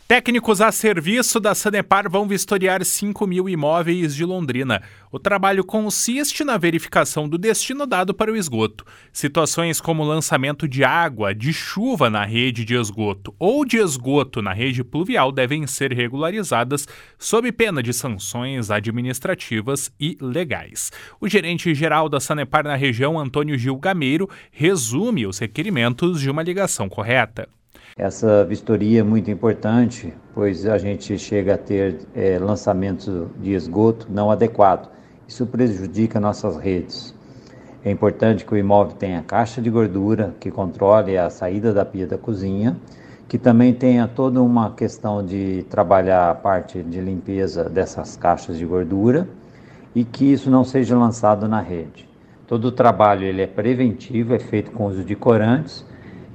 Técnicos a serviço da Sanepar vão vistoriar 5.000 imóveis de Londrina. O trabalho consiste na verificação do destino dado para o esgoto. Situações como lançamento de água, de chuva na rede de esgoto ou de esgoto na rede pluvial devem ser regularizadas sob pena de sanções administrativas e legais. O gerente-geral da Sanepar na região, Antônio Gil Gameiro, resume os requerimentos de uma ligação correta. Essa vistoria é muito importante, pois a gente chega a ter lançamentos de esgoto não adequado. Isso prejudica nossas redes. É importante que o imóvel tenha caixa de gordura, que controle a saída da pia da cozinha, que também tenha toda uma questão de trabalhar a parte de limpeza dessas caixas de gordura e que isso não seja lançado na rede. Todo o trabalho ele é preventivo, é feito com uso de corantes,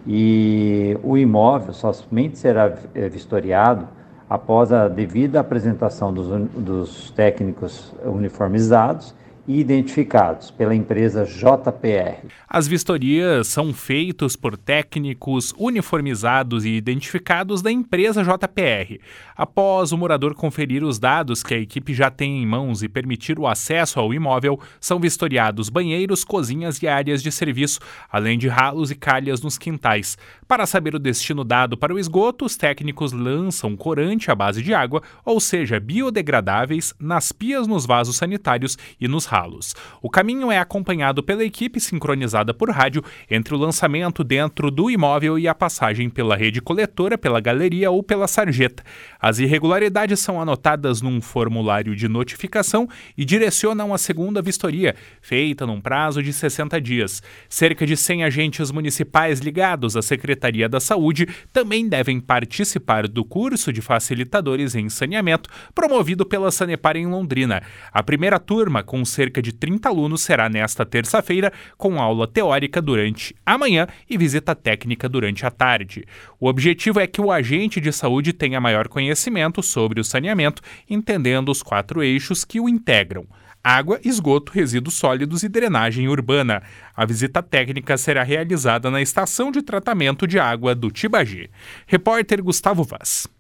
e o imóvel somente será vistoriado após a devida apresentação dos técnicos uniformizados e identificados pela empresa JPR. As vistorias são feitas por técnicos uniformizados e identificados da empresa JPR. Após o morador conferir os dados que a equipe já tem em mãos e permitir o acesso ao imóvel, são vistoriados banheiros, cozinhas e áreas de serviço, além de ralos e calhas nos quintais. Para saber o destino dado para o esgoto, os técnicos lançam corante à base de água, ou seja, biodegradáveis, nas pias, nos vasos sanitários e nos ralos. O caminho é acompanhado pela equipe sincronizada por rádio entre o lançamento dentro do imóvel e a passagem pela rede coletora, pela galeria ou pela sarjeta. As irregularidades são anotadas num formulário de notificação e direcionam a segunda vistoria, feita num prazo de 60 dias. Cerca de 100 agentes municipais ligados à Secretaria da Saúde também devem participar do curso de facilitadores em saneamento promovido pela Sanepar em Londrina. A primeira turma, com cerca de 30 alunos, será nesta terça-feira, com aula teórica durante a manhã e visita técnica durante a tarde. O objetivo é que o agente de saúde tenha maior conhecimento sobre o saneamento, entendendo os 4 eixos que o integram: água, esgoto, resíduos sólidos e drenagem urbana. A visita técnica será realizada na estação de tratamento de água do Tibagi. Repórter Gustavo Vaz.